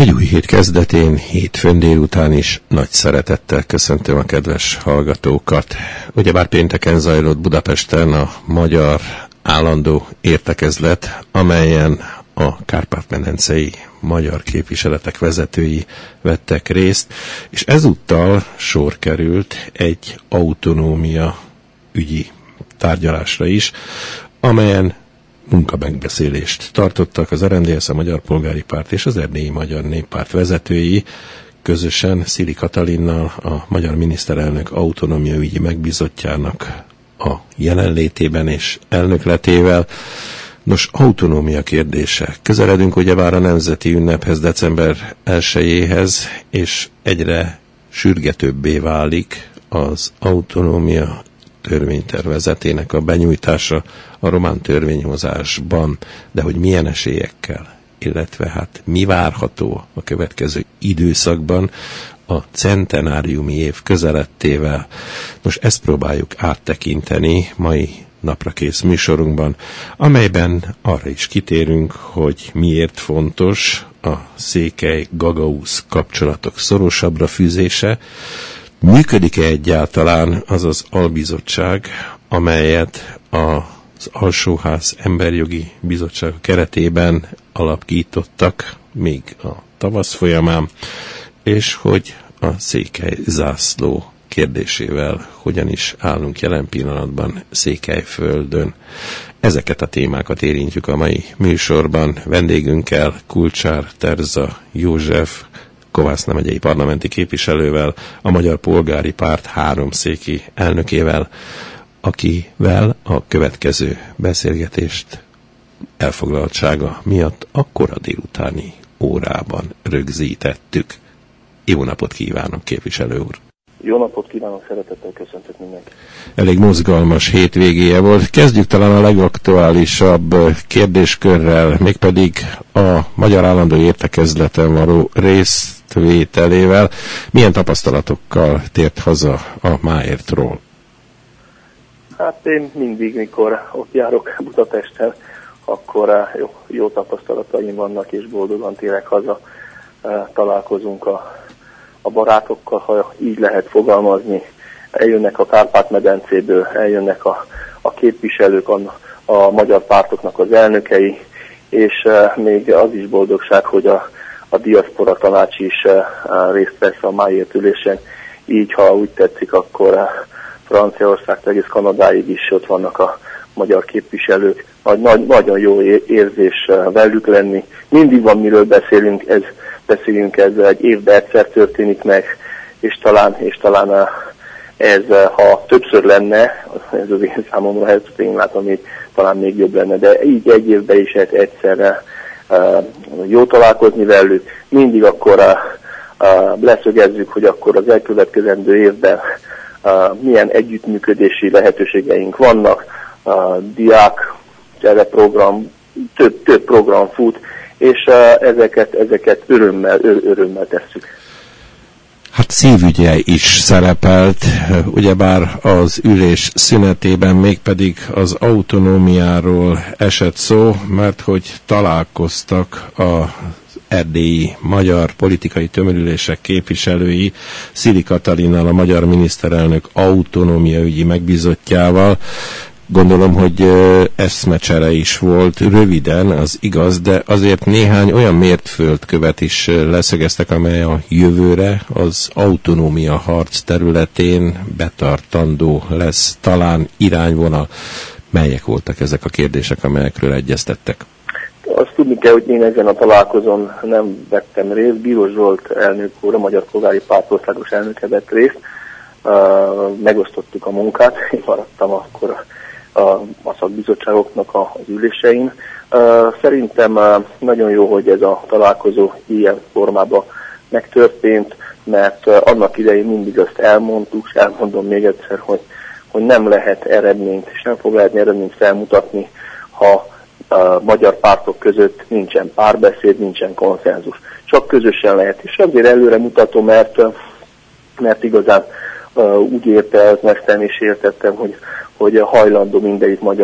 Egy új hét kezdetén, hétfőn délután is nagy szeretettel köszöntöm a kedves hallgatókat. Ugyebár pénteken zajlott Budapesten a Magyar Állandó Értekezlet, amelyen a kárpát-medencei magyar képviseletek vezetői vettek részt, és ezúttal sor került egy autonómia ügyi tárgyalásra is, amelyen munkamegbeszélést tartottak az RMDSZ, a Magyar Polgári Párt és az Erdélyi Magyar Néppárt vezetői, közösen Szili Katalinnal, a magyar miniszterelnök autonómiaügyi megbízottjának a jelenlétében és elnökletével. Nos, autonómia kérdése. Közeledünk ugyebár a nemzeti ünnephez, december 1-jéhez, és egyre sürgetőbbé válik az autonómia törvénytervezetének a benyújtása a román törvényhozásban, de hogy milyen esélyekkel, illetve hát mi várható a következő időszakban a centenáriumi év közelettével. Most ezt próbáljuk áttekinteni mai naprakész műsorunkban, amelyben arra is kitérünk, hogy miért fontos a Székely-Gagausz kapcsolatok szorosabbra fűzése, működik-e egyáltalán az az albizottság, amelyet az Alsóház Emberjogi Bizottság keretében alapítottak még a tavasz folyamán, és hogy a székely zászló kérdésével hogyan is állunk jelen pillanatban Székelyföldön. Ezeket a témákat érintjük a mai műsorban. Vendégünkkel Kulcsár Terza József, Kovászna megyei parlamenti képviselővel, a Magyar Polgári Párt háromszéki elnökével, akivel a következő beszélgetést elfoglaltsága miatt akkora délutáni órában rögzítettük. Jó napot kívánok, képviselő úr! Jó napot kívánok, szeretettel köszöntök mindenkit. Elég mozgalmas hétvégéje volt. Kezdjük talán a legaktuálisabb kérdéskörrel, mégpedig a Magyar Állandó Értekezleten való résztvételével. Milyen tapasztalatokkal tért haza a Máértról? Hát én mindig, mikor ott járok Budapesten, akkor jó tapasztalataim vannak, és boldogan térek haza. Találkozunk a barátokkal, ha így lehet fogalmazni, eljönnek a Kárpát-medencéből, eljönnek a képviselők, a magyar pártoknak az elnökei, és még az is boldogság, hogy a diaszpora tanács is részt vesz a Máért ülésen, így ha úgy tetszik, akkor Franciaország, egész Kanadáig is ott vannak a magyar képviselők. Nagyon jó érzés velük lenni. Mindig van miről beszélünk, ez egy évben egyszer történik meg, és talán ez, ha többször lenne, ez az én számomra, ez én látom, hogy talán még jobb lenne, de így egy évben is egyszerre jó találkozni velük. Mindig akkor leszögezzük, hogy akkor az elkövetkezendő évben milyen együttműködési lehetőségeink vannak, diák, program, több program fut, és ezeket örömmel tesszük. Hát szívügye is szerepelt, ugyebár az ülés szünetében, mégpedig az autonómiáról esett szó, mert hogy találkoztak az erdélyi magyar politikai tömörülések képviselői Szili Katalinnal, a magyar miniszterelnök autonómiaügyi megbízottjával. Gondolom, hogy eszmecsere is volt, röviden, az igaz, de azért néhány olyan mértföldkövet is leszögeztek, amely a jövőre az autonómia harc területén betartandó lesz, talán irányvonal. Melyek voltak ezek a kérdések, amelyekről egyeztettek? Azt tudni kell, hogy én ezen a találkozón nem vettem részt. Bíros Zsolt elnök úr, a Magyar Polgári Párt országos elnöke vett részt. Megosztottuk a munkát, én maradtam akkor a szakbizottságoknak az ülésein. Szerintem nagyon jó, hogy ez a találkozó ilyen formában megtörtént, mert annak idején mindig azt elmondtuk, és elmondom még egyszer, hogy nem lehet eredményt, és nem fog lehetni eredményt felmutatni, ha a magyar pártok között nincsen párbeszéd, nincsen konszenzus. Csak közösen lehet. És azért előre mutatom, mert igazán úgy értelmeztem és értettem, hogy hajlandó mindegyik magyar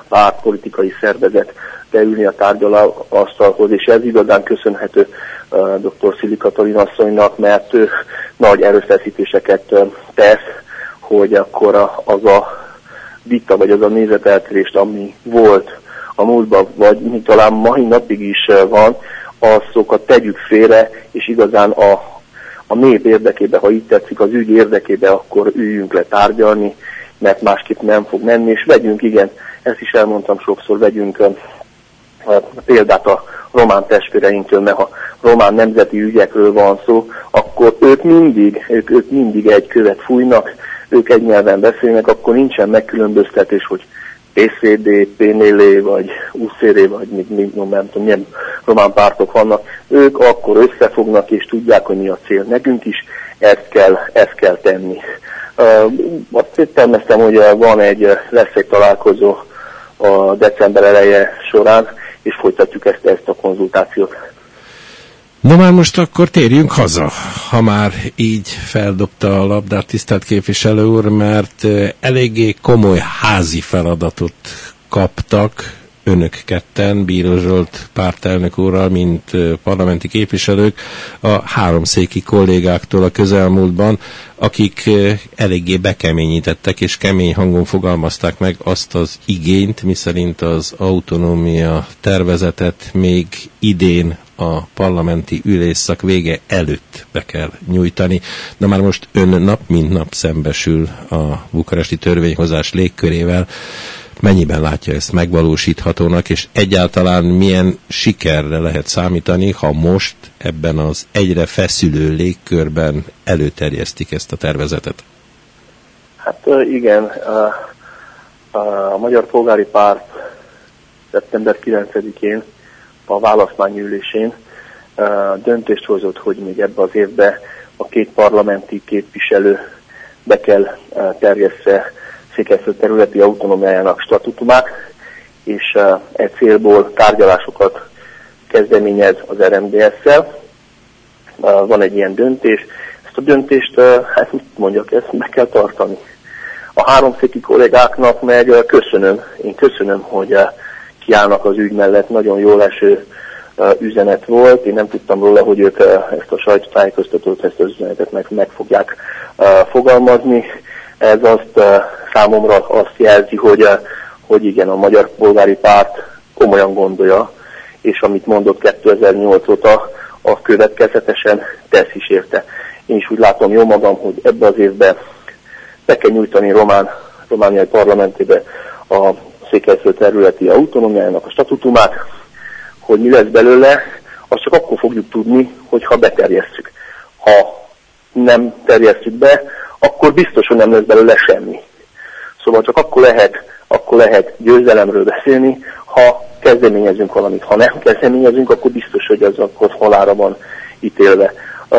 pártpolitikai szervezet leülni a tárgyalóasztalhoz, és ez igazán köszönhető dr. Szili Katalin asszonynak, mert ő nagy erőfeszítéseket tesz, hogy akkor az a vita, vagy az a nézeteltérést, ami volt a múltban, vagy talán mai napig is van, azokat tegyük félre, és igazán a nép érdekében, ha így tetszik, az ügy érdekében, akkor üljünk le tárgyalni, mert másképp nem fog menni, és vegyünk, igen, ezt is elmondtam sokszor, vegyünk példát a román testvéreinktől, mert ha román nemzeti ügyekről van szó, akkor ők mindig egy követ fújnak, ők egy nyelven beszélnek, akkor nincsen megkülönböztetés, hogy PCD, PNL vagy UCR, vagy nem tudom, milyen román pártok vannak. Ők akkor összefognak, és tudják, hogy mi a cél. Nekünk is ezt kell tenni. Azt termesztem, hogy lesz egy találkozó a december eleje során, és folytatjuk ezt a konzultációt. Na már most akkor térjünk haza, ha már így feldobta a labdát, tisztelt képviselő úr, mert eléggé komoly házi feladatot kaptak önök ketten, Bíró Zsolt pártelnök úrral, mint parlamenti képviselők, a háromszéki kollégáktól a közelmúltban, akik eléggé bekeményítettek és kemény hangon fogalmazták meg azt az igényt, miszerint az autonómia tervezetet még idén a parlamenti ülésszak vége előtt be kell nyújtani. Na már most ön nap mint nap szembesül a bukaresti törvényhozás légkörével. Mennyiben látja ezt megvalósíthatónak, és egyáltalán milyen sikerre lehet számítani, ha most ebben az egyre feszülő légkörben előterjesztik ezt a tervezetet? Hát igen, a Magyar Polgári Párt szeptember 9-én a választmányülésén döntést hozott, hogy még ebbe az évben a két parlamenti képviselő be kell terjessze Székelyföld területi autonómiájának statutumát, és e célból tárgyalásokat kezdeményez az RMDS-szel. Van egy ilyen döntés. Ezt a döntést, hát úgy mondjak, ezt meg kell tartani. A háromszéki kollégáknak meg én köszönöm, hogy kiállnak az ügy mellett, nagyon jól eső üzenet volt. Én nem tudtam róla, hogy ők ezt a sajtótájékoztatót, ezt az üzenetet meg fogják fogalmazni. Ez számomra azt jelzi, hogy igen, a Magyar Polgári Párt komolyan gondolja, és amit mondott 2008 óta, a következetesen tesz is érte. Én is úgy látom jó magam, hogy ebbe az évben be kell nyújtani romániai parlamentébe a Székelyföld területi autonómiájának a statutumát, hogy mi lesz belőle, azt csak akkor fogjuk tudni, hogyha beterjesszük. Ha nem terjesszük be, akkor biztos, hogy nem lesz belőle semmi. Szóval csak akkor lehet győzelemről beszélni, ha kezdeményezünk valamit. Ha nem kezdeményezünk, akkor biztos, hogy az akkor halálra van ítélve.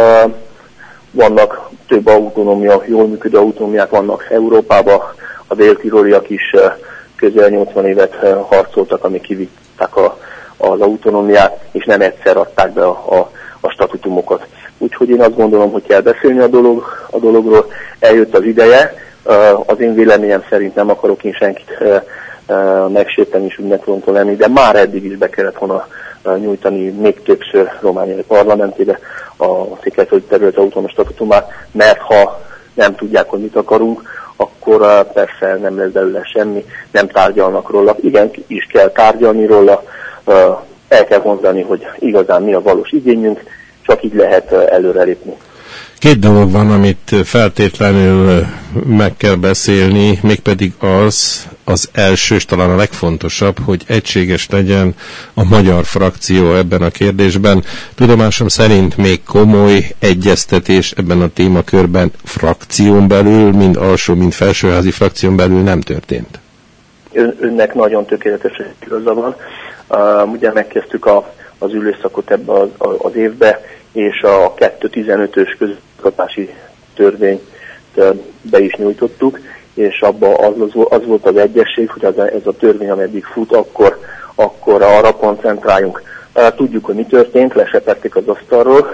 Vannak több autonómia, jól működő autonómiák vannak Európában, a dél-tiroliak is közel 80 évet harcoltak, amik kivitták az autonómiát, és nem egyszer adták be a statutumokat. Úgyhogy én azt gondolom, hogy kell beszélni a dologról, eljött az ideje. Az én véleményem szerint nem akarok én senkit megsérteni és úgy megpróbálom lenni, de már eddig is be kellett volna nyújtani még többször romániai parlamentébe a Székelyföld terület autonóm statutumát, mert ha nem tudják, hogy mit akarunk, akkor persze nem lesz belőle semmi, nem tárgyalnak róla. Igen, is kell tárgyalni róla, el kell mondani, hogy igazán mi a valós igényünk, csak így lehet előrelépni. Két dolog van, amit feltétlenül meg kell beszélni, mégpedig az első, és talán a legfontosabb, hogy egységes legyen a magyar frakció ebben a kérdésben. Tudomásom szerint még komoly egyeztetés ebben a témakörben frakción belül, mind alsó, mind felsőházi frakción belül nem történt. Önnek nagyon tökéletesen igaza van. Ugye megkezdtük az ülésszakot ebbe az évbe, és a 2015-ös közigazgatási törvényt be is nyújtottuk, és abban az volt az egyesség, hogy ez a törvény, ameddig fut, akkor arra koncentráljunk. Tudjuk, hogy mi történt, lesepették az asztalról,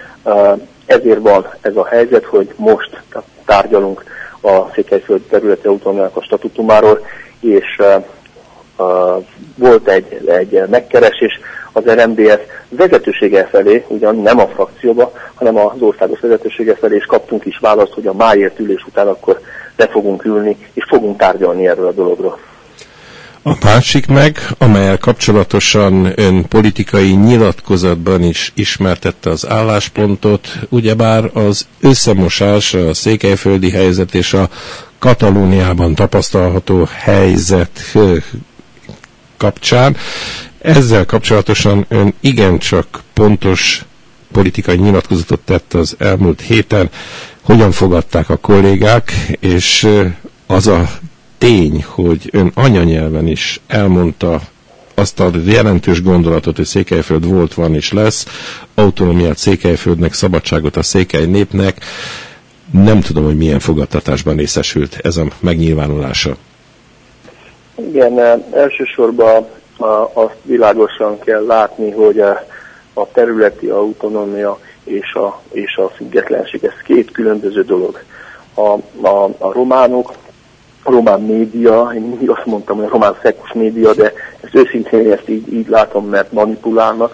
ezért van ez a helyzet, hogy most tárgyalunk a Székelyföld területi autonómiának a statutumáról, és volt egy megkeresés az RMDS vezetősége felé, ugyan nem a frakcióba, hanem az országos vezetősége felé, és kaptunk is választ, hogy a májért ülés után akkor le fogunk ülni, és fogunk tárgyalni erről a dologról. A másik meg, amellyel kapcsolatosan ön politikai nyilatkozatban is ismertette az álláspontot, ugyebár az összemosás, a székelyföldi helyzet és a Katalóniában tapasztalható helyzet kapcsán. Ezzel kapcsolatosan ön igencsak pontos politikai nyilatkozatot tett az elmúlt héten. Hogyan fogadták a kollégák, és az a tény, hogy ön anyanyelven is elmondta azt a jelentős gondolatot, hogy Székelyföld volt, van és lesz, autonómiát Székelyföldnek, szabadságot a székely népnek. Nem tudom, hogy milyen fogadtatásban részesült ez a megnyilvánulása. Igen, elsősorban azt világosan kell látni, hogy a területi autonómia és a függetlenség, ez két különböző dolog. A románok, a román média, én mindig azt mondtam, hogy a román szekus média, de ezt őszintén ezt így látom, mert manipulálnak.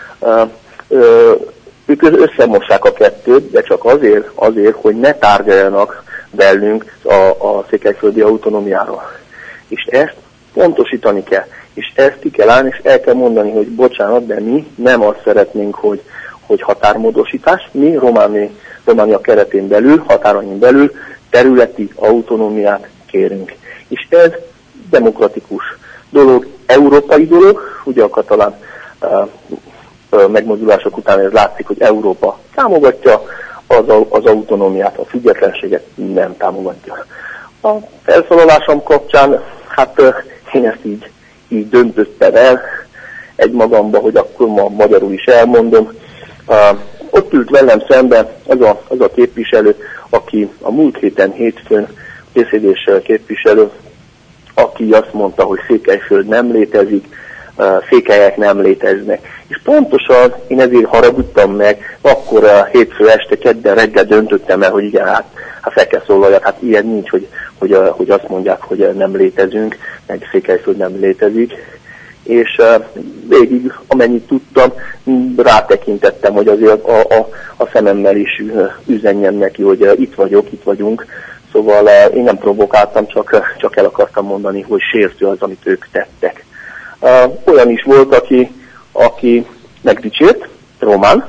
Ők összemossák a kettőt, de csak azért, hogy ne tárgyaljanak velünk a székelyföldi autonómiáról. És ezt pontosítani kell, és ezt ki kell állni, és el kell mondani, hogy bocsánat, de mi nem azt szeretnénk, hogy határmódosítás, mi Románia keretén belül, határain belül területi autonómiát kérünk. És ez demokratikus dolog, európai dolog, ugye a katalán megmozdulások után ez látszik, hogy Európa támogatja az autonómiát, a függetlenséget nem támogatja. A felszólalásom kapcsán, hát én ezt így döntöttem el egymagamba, hogy akkor ma magyarul is elmondom. Ott ült velem szemben az a képviselő, aki a múlt héten hétfőn beszédés képviselő, aki azt mondta, hogy Székelyföld nem létezik, székelyek nem léteznek. És pontosan én ezért haragudtam meg, akkor hétfő este, kedden reggel döntöttem el, hogy igen, hát fel kell szólaljak, hát ilyen nincs, hogy azt mondják, hogy nem létezünk, meg Székelyföld nem létezik. És végig, amennyit tudtam, rátekintettem, hogy azért a szememmel is üzenjem neki, hogy itt vagyunk. Szóval én nem provokáltam, csak el akartam mondani, hogy sértő az, amit ők tettek. Olyan is volt, aki megdicsért, román.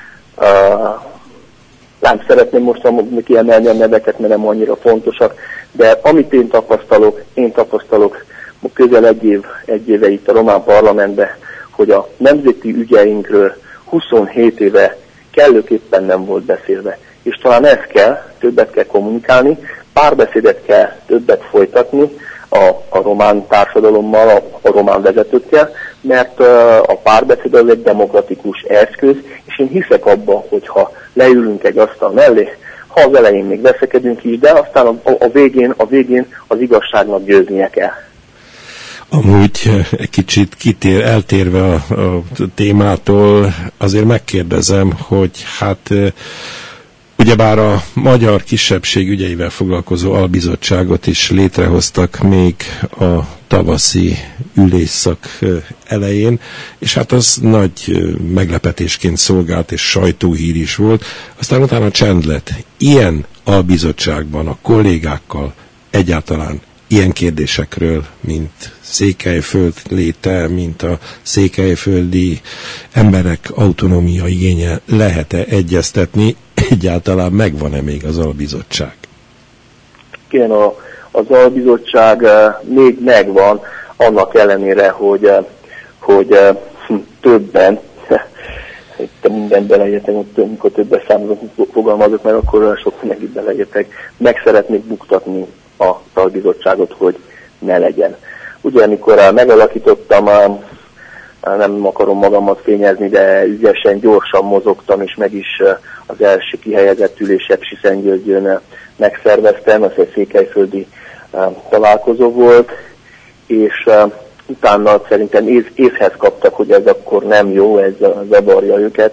Nem szeretném most kiemelni a neveket, mert nem annyira fontosak, de amit én tapasztalok közel egy éve itt a román parlamentben, hogy a nemzeti ügyeinkről 27 éve kellőképpen nem volt beszélve. És talán ez kell, többet kell kommunikálni, párbeszédet kell többet folytatni a román társadalommal, a román vezetőkkel, mert a párbeszéd az egy demokratikus eszköz, és én hiszek abban, hogyha leülünk egy asztal mellé, ha az elején még veszekedünk is, de aztán a végén az igazságnak győznie kell. Amúgy egy kicsit eltérve a témától, azért megkérdezem, hogy hát ugyebár a magyar kisebbség ügyeivel foglalkozó albizottságot is létrehoztak még a tavaszi ülésszak elején, és hát az nagy meglepetésként szolgált, és sajtóhír is volt. Aztán utána csend lett. Ilyen albizottságban a kollégákkal egyáltalán ilyen kérdésekről, mint Székelyföld léte, mint a székelyföldi emberek autonómia igénye lehet-e egyeztetni, egyáltalán megvan-e még az albizottság? Igen, az albizottság még megvan, annak ellenére, hogy többen, itt minden beleértek, amikor többes számozok, fogalmazok meg, akkor sok mindenki beleértek, meg szeretnék buktatni az albizottságot, hogy ne legyen. Ugye, amikor megalakítottam, nem akarom magamat fényezni, de ügyesen, gyorsan mozogtam, és meg is az első kihelyezett ülés Sepsiszentgyörgyön megszerveztem, ez egy székelyföldi találkozó volt, és utána szerintem észhez kaptak, hogy ez akkor nem jó, ez zavarja őket,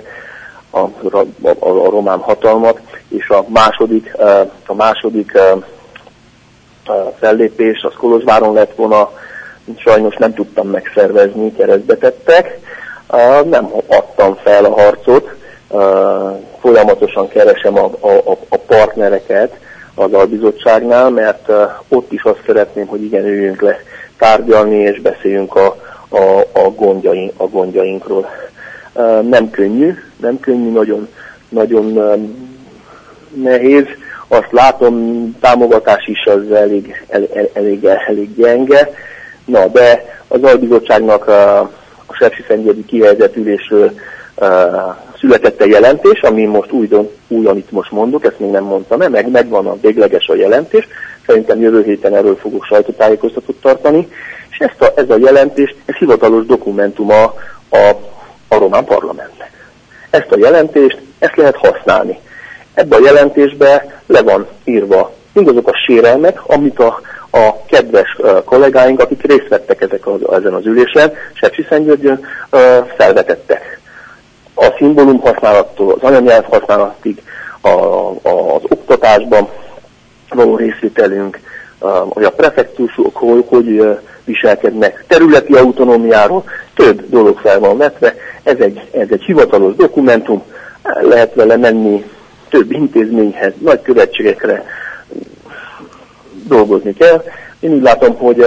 a román hatalmat, és a második fellépés az Kolozsváron lett volna sajnos nem tudtam megszervezni, keresztbe tettek. Nem adtam fel a harcot, folyamatosan keresem a partnereket az albizottságnál, mert ott is azt szeretném, hogy igen, üljünk le tárgyalni, és beszéljünk a gondjainkról. Nem könnyű, nagyon nehéz. Azt látom, támogatás is az elég gyenge. Na, de az albizottságnak a sepsiszentgyörgyi kihelyezett ülésről született egy jelentés, ami most új, amit most mondok, ezt még nem mondtam el, megvan a végleges a jelentés, szerintem jövő héten erről fogok sajtótájékoztatót tartani, és ez a jelentés, ez hivatalos dokumentuma a román parlamentnek. Ezt a jelentést, ezt lehet használni. Ebben a jelentésben le van írva mindazok a sérelmek, amit a kedves kollégáink, akik részt vettek ezen az ülésen, Sepsiszentgyörgyön felvetettek. A szimbólum használattól, az anyanyelv használatig, az oktatásban való részvételünk, hogy a prefektusok hogy viselkednek, területi autonómiáról, több dolog fel van vetve. Ez egy hivatalos dokumentum, lehet vele menni több intézményhez, nagy követségekre dolgozni kell. Én úgy látom, hogy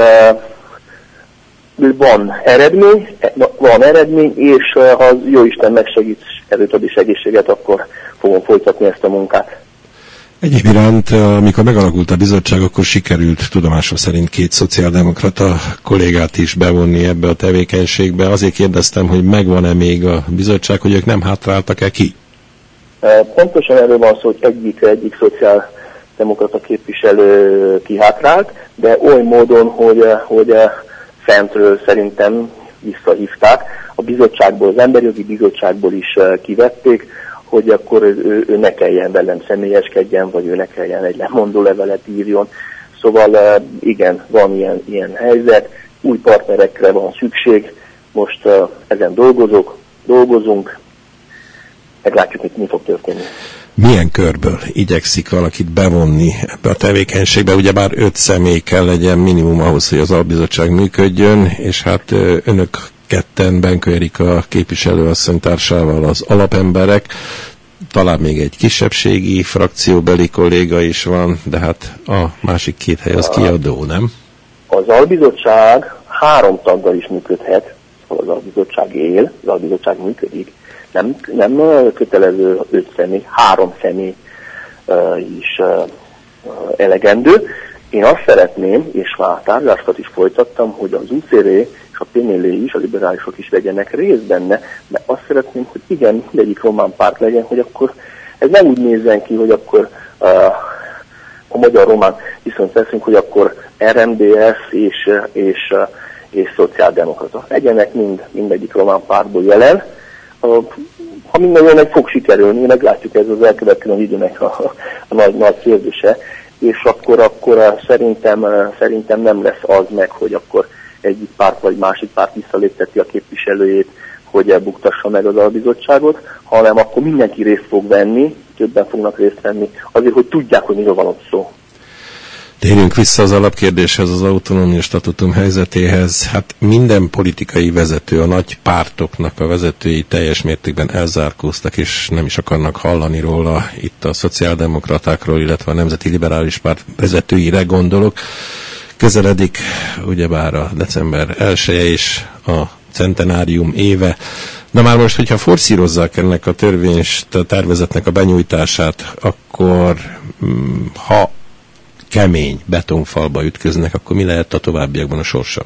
van eredmény, és ha jó Isten megsegít, erőt ad és egészséget, akkor fogom folytatni ezt a munkát. Egyéb iránt, amikor megalakult a bizottság, akkor sikerült tudomásom szerint 2 szociáldemokrata kollégát is bevonni ebbe a tevékenységbe. Azért kérdeztem, hogy megvan-e még a bizottság, hogy ők nem hátráltak-e ki? Pontosan erről van szó, hogy egyik szociáldemokrata képviselő kihátrált, de oly módon, hogy fentről szerintem visszahívták. A bizottságból, az Emberjogi Bizottságból is kivették, hogy akkor ő ne kelljen velem személyeskedjen, vagy ő ne kelljen egy lemondó levelet írjon. Szóval igen, van ilyen helyzet, új partnerekre van szükség, most ezen dolgozunk, meglátjuk, mi fog történni. Milyen körből igyekszik valakit bevonni ebbe a tevékenységbe? Ugyebár 5 személy kell legyen minimum ahhoz, hogy az albizottság működjön, és hát önök ketten, Benkő Erika képviselőasszony társával az alapemberek, talán még egy kisebbségi frakcióbeli kolléga is van, de hát a másik 2 hely az kiadó, nem? Az albizottság 3 taggal is működhet, az albizottság él, az albizottság működik. Nem kötelező 5 személy, 3 személy is elegendő. Én azt szeretném, és már tárgyalásokat is folytattam, hogy az UCR és a PNL is, a liberálisok is vegyenek részt benne, de azt szeretném, hogy igen, mindegyik román párt legyen, hogy akkor ez nem úgy nézzen ki, hogy akkor a magyar-román viszont veszünk, hogy akkor RMDS és szociáldemokrata. Legyenek mindegyik román pártból jelen. Ha minden jól meg fog sikerülni, meglátjuk, ez az elkövetkező időnek a nagy kérdése, és akkor szerintem nem lesz az meg, hogy akkor egyik párt vagy másik párt visszalépteti a képviselőjét, hogy elbuktassa meg az albizottságot, hanem akkor mindenki részt fog venni, többen fognak részt venni, azért, hogy tudják, hogy miről van ott szó. Térjünk vissza az alapkérdéshez, az autonómia statutum helyzetéhez. Hát minden politikai vezető, a nagy pártoknak a vezetői teljes mértékben elzárkóztak, és nem is akarnak hallani róla. Itt a szociáldemokratákról, illetve a Nemzeti Liberális Párt vezetőire gondolok. Közeledik ugyebár a december 1-e és a centenárium éve. Na már most, hogyha forszírozzák ennek a tervezetnek a benyújtását, akkor ha kemény betonfalba ütköznek, akkor mi lehet a továbbiakban a sorsa?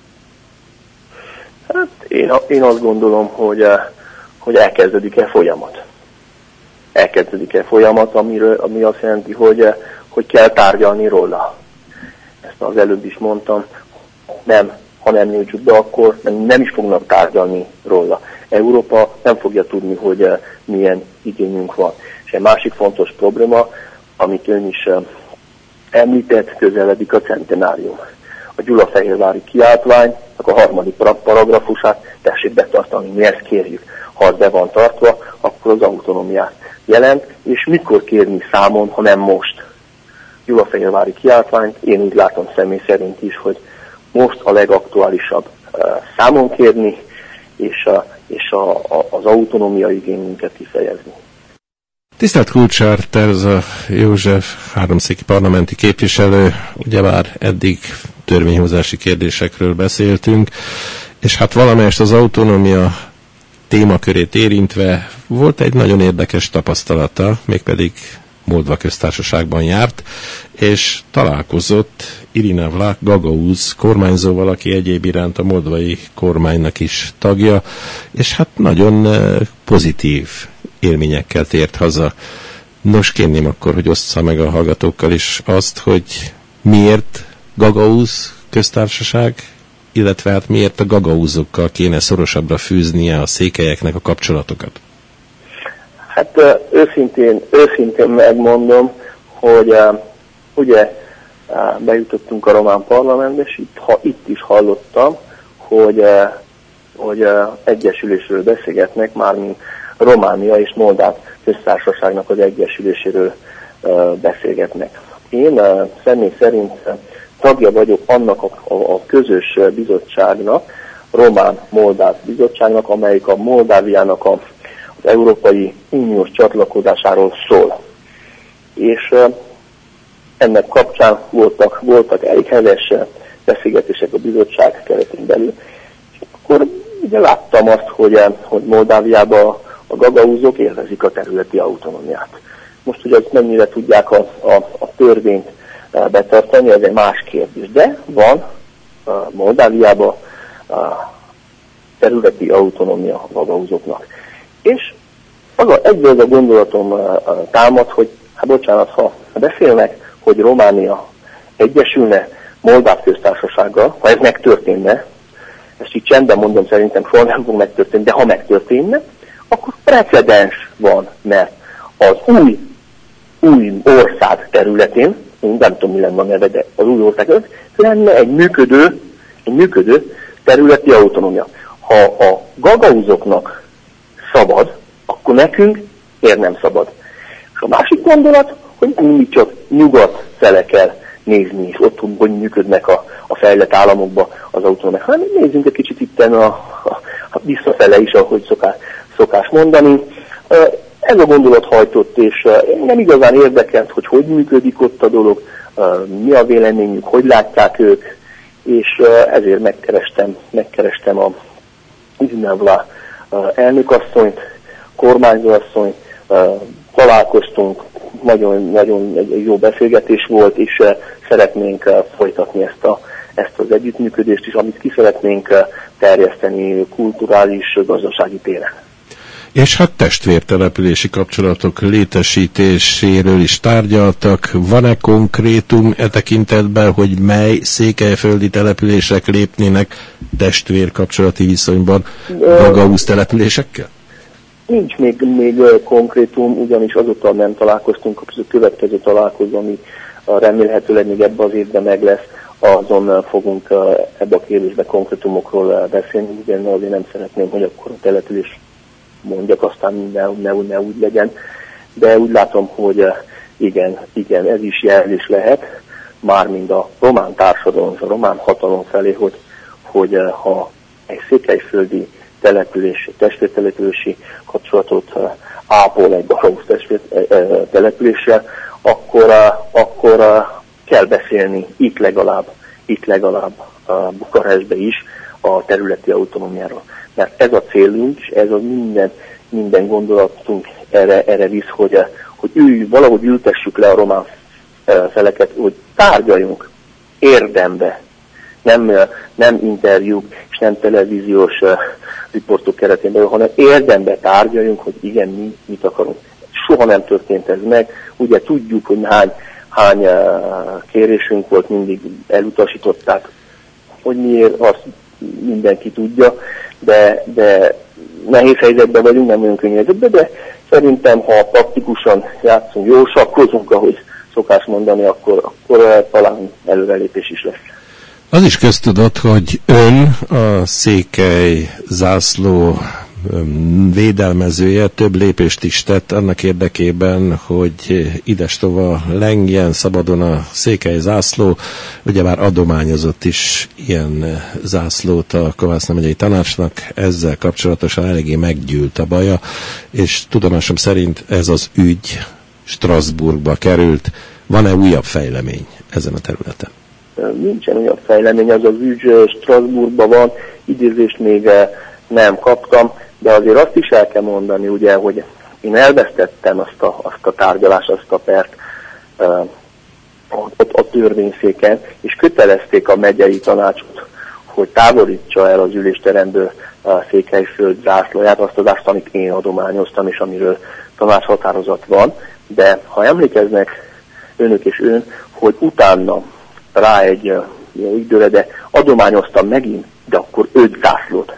Hát én azt gondolom, hogy elkezdődik-e folyamat. Elkezdődik-e folyamat, ami azt jelenti, hogy kell tárgyalni róla. Ezt az előbb is mondtam, ha nem nyújtsuk be, akkor nem is fognak tárgyalni róla. Európa nem fogja tudni, hogy milyen igényünk van. És egy másik fontos probléma, amit ön is említett, közeledik a centenárium. A gyulafehérvári kiáltványnak a 3. paragrafusát tessék betartani, mi ezt kérjük. Ha az be van tartva, akkor az autonómiát jelent, és mikor kérni számon, ha nem most. Gyulafehérvári kiáltványt, én úgy látom személy szerint is, hogy most a legaktuálisabb számon kérni, és az autonómia igényünket kifejezni. Tisztelt Kulcsár Terza József, háromszéki parlamenti képviselő, ugyebár eddig törvényhozási kérdésekről beszéltünk, és hát valamelyest az autonómia témakörét érintve volt egy nagyon érdekes tapasztalata, mégpedig Moldva köztársaságban járt, és találkozott Irina Vlach Gagauz kormányzóval, aki egyéb iránt a moldvai kormánynak is tagja, és hát nagyon pozitív élményekkel tért haza. Nos, kérném akkor, hogy ossza meg a hallgatókkal is azt, hogy miért Gagauz köztársaság, illetve hát miért a gagauzokkal kéne szorosabbra fűznie a székelyeknek a kapcsolatokat? Hát őszintén megmondom, hogy ugye bejutottunk a román parlamentbe, és itt is hallottam, hogy egyesülésről beszélgetnek, mármint Románia és Moldáv köztársaságnak az egyesüléséről beszélgetnek. Én személy szerint tagja vagyok annak a közös bizottságnak, Román-Moldáv bizottságnak, amelyik a Moldáviának az Európai Uniós csatlakozásáról szól. És ennek kapcsán voltak elég heves beszélgetések a bizottság keretén belül. És akkor ugye láttam azt, hogy Moldáviában a gagauzok élvezik a területi autonómiát. Most, hogy azt mennyire tudják a törvényt betartani, ez egy más kérdés. De van Moldáviában területi autonómia a gagauzoknak. És egyből az a gondolatom támad, hogy hát bocsánat, ha beszélnek, hogy Románia egyesülne Moldáv köztársasággal, ha ez megtörténne, ezt így csendben mondom, szerintem soha nem fog megtörténni, de ha megtörténne, akkor precedens van, mert az új ország területén, nem tudom, mi lenne a neve, de az új ország területén lenne egy működő területi autonómia. Ha a gagauzoknak szabad, akkor nekünk miért nem szabad? És a másik gondolat, hogy mindig csak nyugat fele kell nézni, és ott, hogy működnek a fejlett államokban az autonómiák. Hát nézzünk egy kicsit itten a visszafele is, ahogy szokás mondani. Ez a gondolat hajtott, és nem igazán érdekelt, hogy működik ott a dolog, mi a véleményük, hogy látják ők, és ezért megkerestem a Irina Vlach elnökasszonyt, kormányzóasszonyt, találkoztunk, nagyon jó beszélgetés volt, és szeretnénk folytatni ezt az együttműködést is, amit ki szeretnénk terjeszteni kulturális, gazdasági téren. És hát testvértelepülési kapcsolatok létesítéséről is tárgyaltak. Van-e konkrétum e tekintetben, hogy mely székelyföldi települések lépnének testvérkapcsolati viszonyban gagauz településekkel? Nincs még konkrétum, ugyanis azóta nem találkoztunk, a következő találkozó, ami remélhetőleg még ebben az évben meg lesz, azon fogunk ebbe a kérdésbe konkrétumokról beszélni, ugyan azért nem szeretném, hogy akkor a település mondjak, aztán ne úgy legyen, de úgy látom, hogy igen, ez is jelzés lehet, mármint a román társadalom, a román hatalom felé, hogy ha egy székelyföldi testvértelepülési kapcsolatot ápol egy gagauz településsel, akkor kell beszélni itt legalább Bukarestbe is a területi autonómiáról. Mert ez a célunk, és ez a minden gondolatunk erre visz, hogy valahogy ültessük le a román feleket, hogy tárgyaljunk érdembe, nem interjúk és nem televíziós riportok keretén belül, hanem érdembe tárgyaljunk, hogy igen, mit akarunk. Soha nem történt ez meg. Ugye tudjuk, hogy hány kérésünk volt, mindig elutasították, hogy miért, azt mindenki tudja, de nehéz helyzetben vagyunk, nem olyan könnyű helyzetben, de szerintem, ha praktikusan játszunk, jól sakkozunk, ahogy szokás mondani, akkor talán előrelépés is lesz. Az is köztudott, hogy ön a székely zászló védelmezője több lépést is tett annak érdekében, hogy idestova lengjen szabadon a székely zászló. Ugyebár adományozott is ilyen zászlót a Kovászna megyei tanácsnak, ezzel kapcsolatosan eléggé meggyűlt a baja, és tudomásom szerint ez az ügy Strasbourgba került. Van-e újabb fejlemény ezen a területen? Nincsen újabb fejlemény, az az ügy Strasbourgban van, idézést még nem kaptam, de azért azt is el kell mondani, ugye, hogy én elvesztettem azt a tárgyalást, azt a pert a törvényszéken, és kötelezték a megyei tanácsot, hogy távolítsa el az ülésteremből a Székelyföld zászlóját, azt az zászlót, amit én adományoztam, és amiről tanácshatározat van, de ha emlékeznek önök és ön, hogy utána rá egy időre, de adományoztam megint, de akkor 5 zászlót.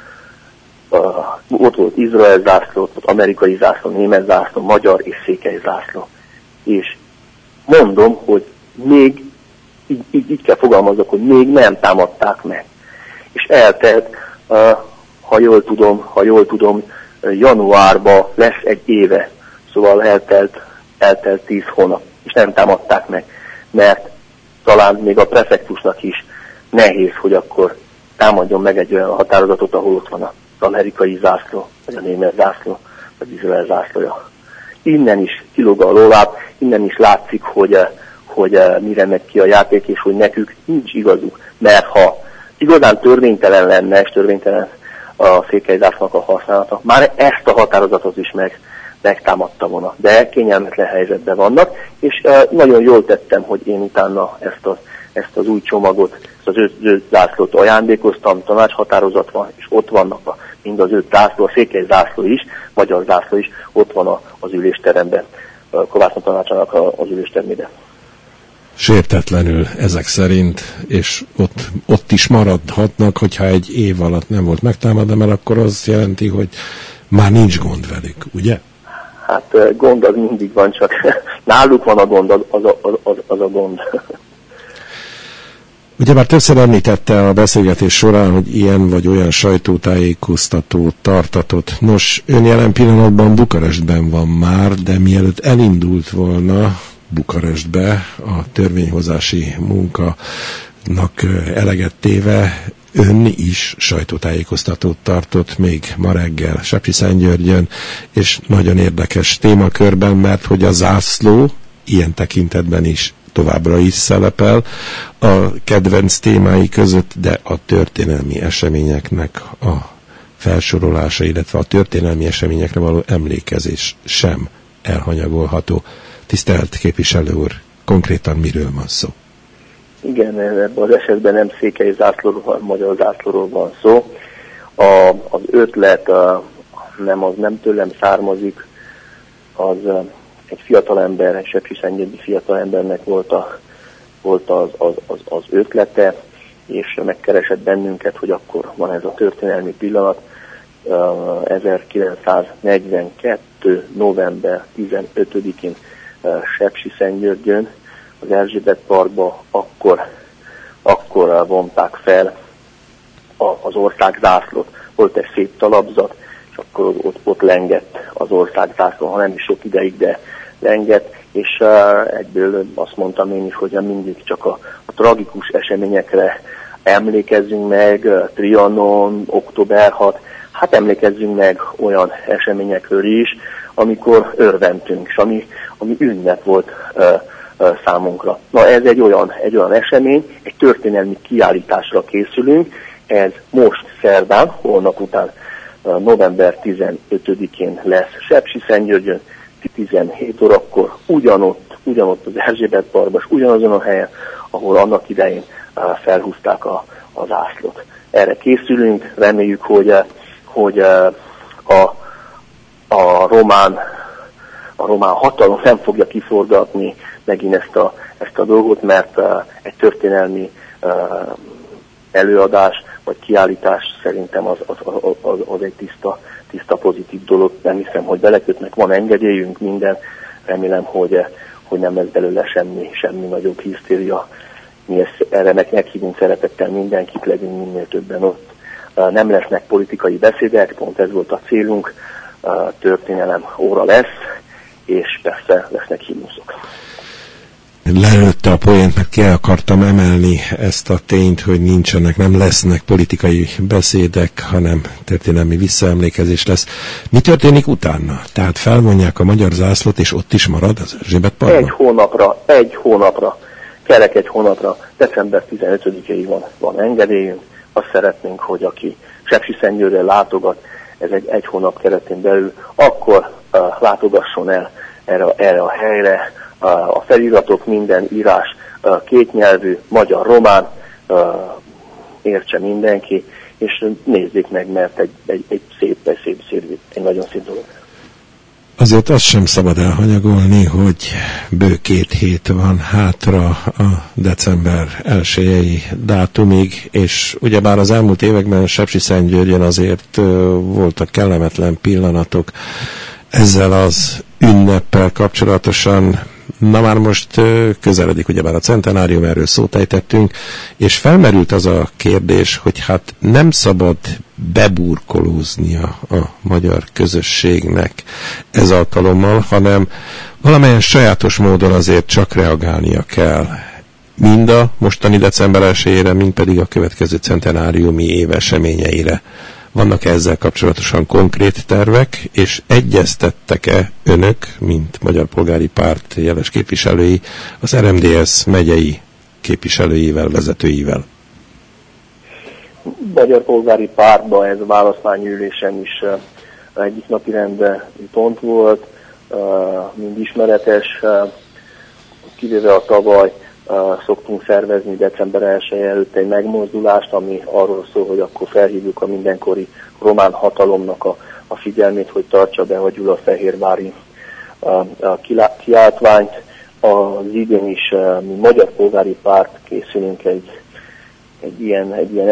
Ott volt Izrael zászló, ott amerikai zászló, német zászló, magyar és székely zászló. És mondom, hogy még, így kell fogalmazok, hogy még nem támadták meg. És eltelt, ha jól tudom, januárban lesz egy éve. Szóval eltelt 10 hónap, és nem támadták meg. Mert talán még a prefektusnak is nehéz, hogy akkor támadjon meg egy olyan határozatot, ahol ott van az amerikai zászló, vagy a német zászló, vagy Izrael zászlója. Innen is kilóg a lóláb, innen is látszik, hogy mire megy ki a játék, és hogy nekük nincs igazuk. Mert ha igazán törvénytelen lenne, és törvénytelen a székely zászlónak a használata, már ezt a határozatot is megtámadta volna. De kényelmetlen helyzetben vannak, és nagyon jól tettem, hogy én utána ezt az új csomagot, ezt az 5 zászlót ajándékoztam, tanácshatározat van, és ott vannak mind az 5 zászló, a székely zászló is, magyar zászló is, ott van az ülésteremben, a Kovászna tanácsának az üléstermében. Sértetlenül ezek szerint, és ott is maradhatnak, hogyha egy év alatt nem volt megtámadva, mert akkor az jelenti, hogy már nincs gond velük, ugye? Hát gond az mindig van, csak náluk van a gond, az a gond. Ugye már többször említette a beszélgetés során, hogy ilyen vagy olyan sajtótájékoztatót tartatott. Nos, ön jelen pillanatban Bukarestben van már, de mielőtt elindult volna Bukarestbe a törvényhozási munkának eleget téve, ön is sajtótájékoztatót tartott még ma reggel Sepsiszentgyörgyön, és nagyon érdekes témakörben, mert hogy a zászló ilyen tekintetben is továbbra is szerepel a kedvenc témái között, de a történelmi eseményeknek a felsorolása, illetve a történelmi eseményekre való emlékezés sem elhanyagolható. Tisztelt képviselő úr, konkrétan miről van szó? Igen, ebben az esetben nem székely zászlóról, hanem magyar zászlóról van szó. Az ötlet nem tőlem származik, az egy fiatalember, egy sepsiszentgyörgyi fiatalembernek volt az ötlete, és megkeresett bennünket, hogy akkor van ez a történelmi pillanat. 1942. november 15-én Sepsiszentgyörgyön, az Erzsébet Parkba akkor vonták fel az ország zászlót. Volt egy szép talapzat, és akkor ott lengett az ország zászló, ha nem is sok ideig, de lengett, és egyből azt mondtam én is, hogy mindig csak a tragikus eseményekre emlékezzünk meg, Trianon, október 6, hát emlékezzünk meg olyan eseményekről is, amikor örventünk, és ami ünnep volt számunkra. Na ez egy olyan esemény, egy történelmi kiállításra készülünk, ez most szerdán, holnap után november 15-én lesz Sepsiszentgyörgyön, 17 órakor, ugyanott az Erzsébet Parkban, ugyanazon a helyen, ahol annak idején felhúzták a zászlót. Erre készülünk, reméljük, hogy a román hatalom nem fogja kiforgatni megint ezt a dolgot, mert egy történelmi előadás vagy kiállítás szerintem az egy tiszta pozitív dolog. Nem hiszem, hogy belekötnek, van engedélyünk, minden. Remélem, hogy nem lesz belőle semmi nagyobb hisztéria. Mi erre meghívunk szeretettel mindenkit, legyünk minél többen ott. nem lesznek politikai beszédek, pont ez volt a célunk, történelem óra lesz, és persze lesznek himnuszok. Lelőtte a poént, mert ki akartam emelni ezt a tényt, hogy nem lesznek politikai beszédek, hanem történelmi visszaemlékezés lesz. Mi történik utána? Tehát felvonják a magyar zászlót, és ott is marad az Erzsébet parkban? Kerek egy hónapra, december 15-ig van engedélyünk. Azt szeretnénk, hogy aki Sepsiszentgyörgyre látogat, ez egy hónap keretén belül, akkor látogasson el erre a helyre. A feliratok, minden írás kétnyelvű, magyar, román, értse mindenki, és nézzék meg, mert egy nagyon szép dolog. Azért azt sem szabad elhanyagolni, hogy bő 2 hét van hátra a december 1-i dátumig, és ugyebár az elmúlt években Sepsiszentgyörgyön azért voltak kellemetlen pillanatok ezzel az ünneppel kapcsolatosan. Na már most közeledik ugyebár a centenárium, erről szót ejtettünk, és felmerült az a kérdés, hogy hát nem szabad beburkolóznia a magyar közösségnek ez alkalommal, hanem valamilyen sajátos módon azért csak reagálnia kell. Mind a mostani december 1-ére, mind pedig a következő centenáriumi év eseményeire. Vannak ezzel kapcsolatosan konkrét tervek, és egyeztettek-e önök, mint Magyar Polgári Párt jeles képviselői, az RMDSZ megyei képviselőivel, vezetőivel? Magyar Polgári Pártban ez a választmányülésen is egyik napirenden pont volt, mind ismeretes, kivéve a tavaly szoktunk szervezni december 1 előtt egy megmozdulást, ami arról szól, hogy akkor felhívjuk a mindenkori román hatalomnak a figyelmét, hogy tartsa be a gyulafehérvári kiáltványt. Az idén is mi Magyar Polgári Párt készülünk egy ilyen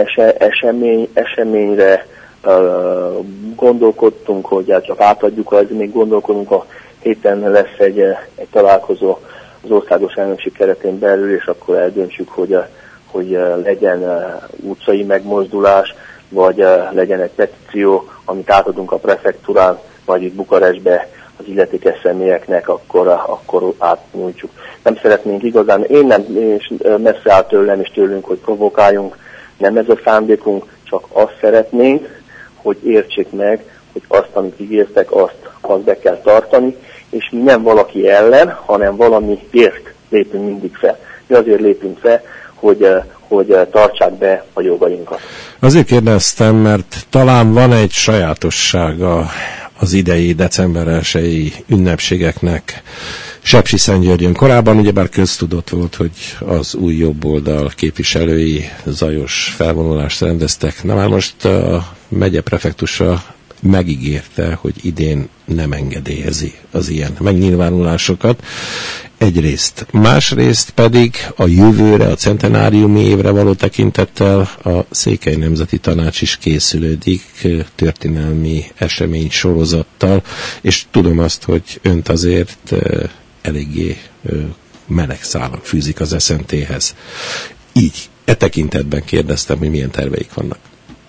eseményre. Gondolkodtunk, hogy csak átadjuk, még gondolkodunk, a héten lesz egy találkozó az országos elnökség keretén belül, és akkor eldöntsük, hogy legyen utcai megmozdulás, vagy legyen egy petíció, amit átadunk a prefektúrán, vagy itt Bukarestbe az illetékes személyeknek, akkor átnyújtjuk. Nem szeretnénk igazán, és messze áll tőlem és tőlünk, hogy provokáljunk, nem ez a szándékunk, csak azt szeretnénk, hogy értsék meg, hogy azt, amit ígértek, azt be kell tartani, és mi nem valaki ellen, hanem valamiért lépünk mindig fel. Mi azért lépünk fel, hogy tartsák be a jogainkat. Azért kérdeztem, mert talán van egy sajátossága az idei december 1-i ünnepségeknek Sepsiszentgyörgyön. Korábban ugyebár köztudott volt, hogy az új jobboldal képviselői zajos felvonulást rendeztek. Na már most a megye prefektusa megígérte, hogy idén nem engedélyezi az ilyen megnyilvánulásokat. Egyrészt. Másrészt pedig a jövőre, a centenáriumi évre való tekintettel a Székely Nemzeti Tanács is készülődik történelmi esemény sorozattal, és tudom azt, hogy önt azért eléggé meleg szálak fűzik az SZNT-hez. Így, tekintetben kérdeztem, hogy milyen terveik vannak.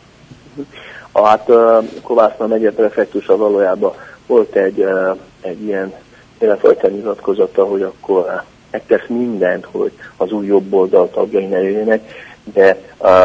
Hát Kovászna megye prefektusa valójában volt egy ilyen mindenfajta nyilatkozata, hogy akkor megtesz mindent, hogy az új jobboldal tagjai ne jöjjenek, de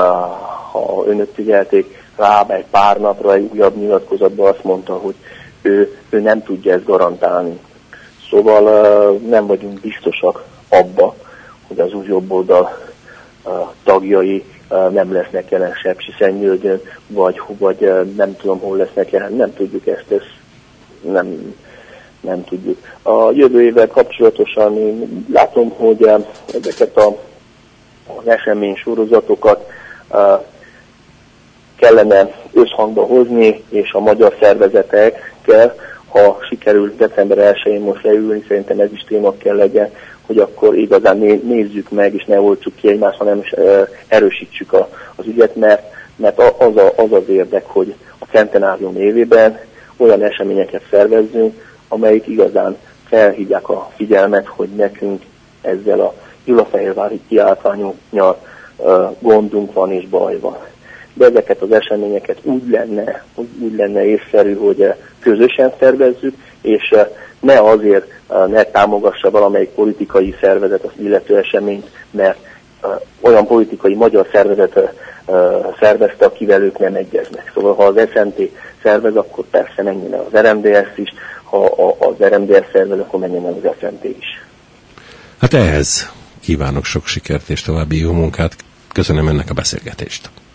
ha önök figyelték, rá egy pár napra egy újabb nyilatkozatban azt mondta, hogy ő nem tudja ezt garantálni. Szóval nem vagyunk biztosak abba, hogy az új jobboldal tagjai nem lesznek jelen Sepsiszentgyörgyön, vagy nem tudom, hol lesznek jelen, nem tudjuk ezt nem tudjuk. A jövő évvel kapcsolatosan én látom, hogy ezeket az esemény sorozatokat kellene összhangba hozni, és a magyar szervezetekkel, ha sikerül december 1-én most leülni, szerintem ez is téma kell legyen, hogy akkor igazán nézzük meg, és ne oltsuk ki egymást, hanem erősítsük az ügyet, mert az az érdek, hogy a centenárium évében olyan eseményeket szervezzünk, amelyik igazán felhívják a figyelmet, hogy nekünk ezzel a gyulafehérvári kiáltvánnyal gondunk van és baj van. de ezeket az eseményeket úgy lenne észszerű, hogy közösen szervezzük, és ne azért ne támogassa valamelyik politikai szervezet az illető eseményt, mert olyan politikai magyar szervezet szervezte, akivel ők nem egyeznek. Szóval ha az SZNT szervez, akkor persze menjen el az RMDS is, ha az RMDS szervez, akkor menjen el az SZNT is. Hát ehhez kívánok sok sikert és további jó munkát. Köszönöm ennek a beszélgetést.